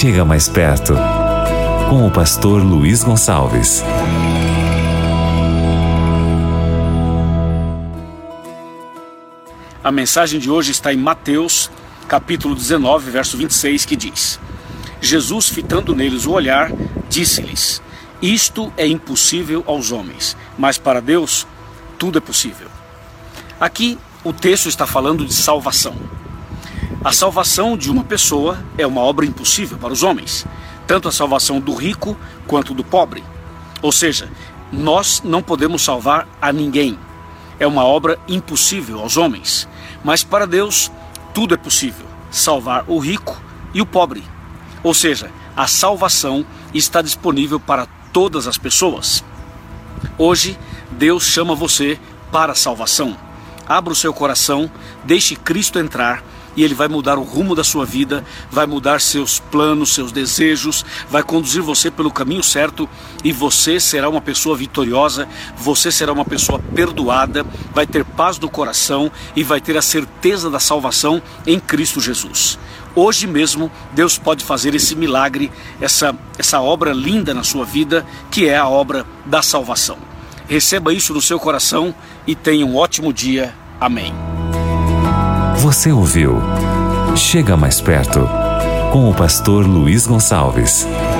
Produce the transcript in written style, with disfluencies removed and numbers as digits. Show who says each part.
Speaker 1: Chega mais perto, com o pastor Luiz Gonçalves.
Speaker 2: A mensagem de hoje está em Mateus, capítulo 19, verso 26, que diz: Jesus, fitando neles o olhar, disse-lhes: isto é impossível aos homens, mas para Deus tudo é possível. Aqui o texto está falando de salvação. A salvação de uma pessoa é uma obra impossível para os homens, tanto a salvação do rico quanto do pobre. Ou seja, nós não podemos salvar a ninguém. É uma obra impossível aos homens, mas para Deus tudo é possível, salvar o rico e o pobre. Ou seja, a salvação está disponível para todas as pessoas. Hoje, Deus chama você para a salvação. Abra o seu coração, deixe Cristo entrar e Ele vai mudar o rumo da sua vida, vai mudar seus planos, seus desejos, vai conduzir você pelo caminho certo e você será uma pessoa vitoriosa, você será uma pessoa perdoada, vai ter paz no coração e vai ter a certeza da salvação em Cristo Jesus. Hoje mesmo Deus pode fazer esse milagre, essa obra linda na sua vida, que é a obra da salvação. Receba isso no seu coração e tenha um ótimo dia. Amém.
Speaker 1: Você ouviu Chega Mais Perto, com o pastor Luiz Gonçalves.